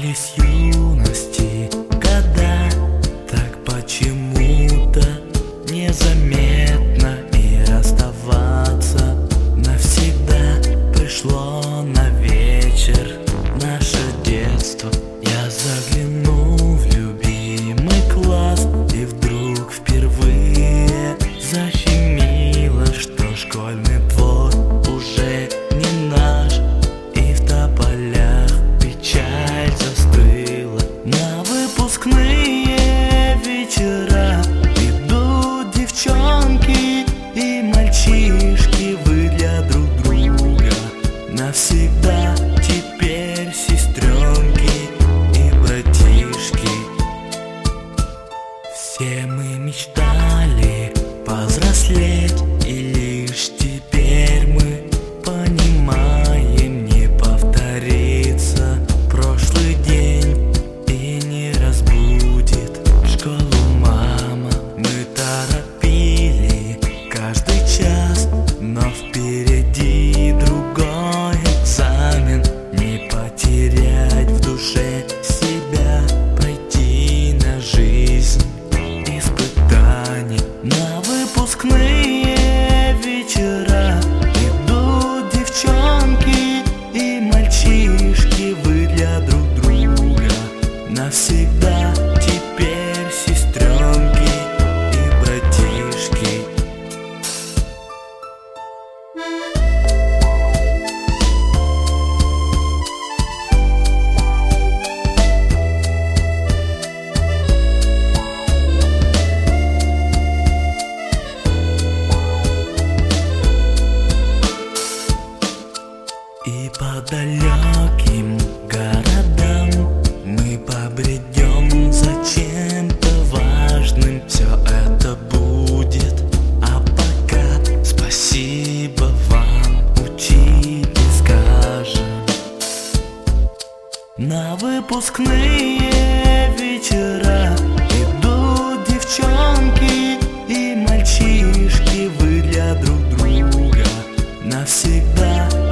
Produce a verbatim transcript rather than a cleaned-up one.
Остались юности года, так почему-то незаметно и расставаться навсегда пришло на вечер наше детство. Я заглянул в любимый класс и вдруг впервые защемило, что школьный двор уже не наш, и в тополях печаль застыла. На выпускные вечера идут девчонки и мальчишки, вы для друг друга навсегда теперь сестренки и братишки. Все мы мечтали повзрослеть, и лишь теперь мы понимаем, не повторится прошлый день и не разбудит школу мама. Мы торопили каждый час, но впереди другой экзамен. Не потерять в душе себя, пройти на жизнь испытаний. На выпускные вечера идут девчонки и мальчишки, вы для друг друга навсегда теперь сестренки и братишки. И по далеким городам мы побредем за чем-то важным. Все это будет, а пока спасибо вам, учитель, скажем. На выпускные вечера идут девчонки и мальчишки, вы для друг друга навсегда